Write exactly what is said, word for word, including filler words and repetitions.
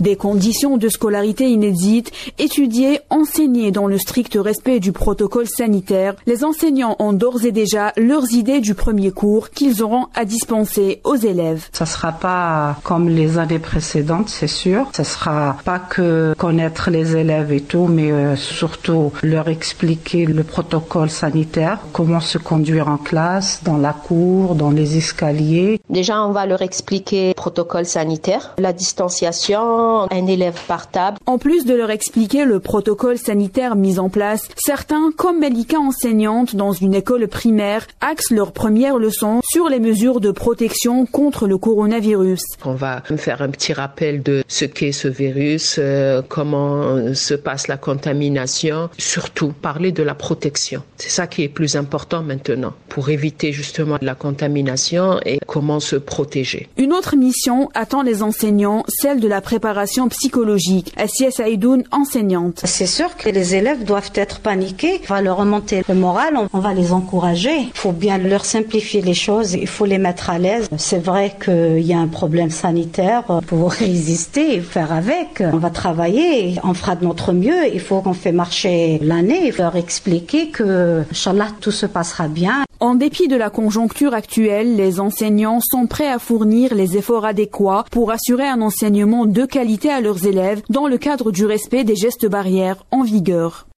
Des conditions de scolarité inédites, étudiées, enseignées dans le strict respect du protocole sanitaire. Les enseignants ont d'ores et déjà leurs idées du premier cours qu'ils auront à dispenser aux élèves. Ça sera pas comme les années précédentes, c'est sûr. Ça sera pas que connaître les élèves et tout, mais euh, surtout leur expliquer le protocole sanitaire, comment se conduire en classe, dans la cour, dans les escaliers. Déjà, on va leur expliquer le protocole sanitaire, la distanciation, un élève par table. En plus de leur expliquer le protocole sanitaire mis en place, certains, comme Malika, enseignante dans une école primaire, axent leur première leçon sur les mesures de protection contre le coronavirus. On va faire un petit rappel de ce qu'est ce virus, euh, comment se passe la contamination, surtout parler de la protection. C'est ça qui est plus important maintenant pour éviter justement la contamination et comment se protéger. Une autre mission attend les enseignants, celle de la préparation psychologique. Assia Saïdoun, enseignante. C'est sûr que les élèves doivent être paniqués. On va leur remonter le moral, on va les encourager. Il faut bien leur simplifier les choses, il faut les mettre à l'aise. C'est vrai qu'il y a un problème sanitaire pour résister et faire avec. On va travailler, on fera de notre mieux. Il faut qu'on fait marcher l'année et leur expliquer que, Inch'Allah, tout se passera bien. En dépit de la conjoncture actuelle, les enseignants sont prêts à fournir les efforts adéquats pour assurer un enseignement de qualité à leurs élèves dans le cadre du respect des gestes barrières en vigueur.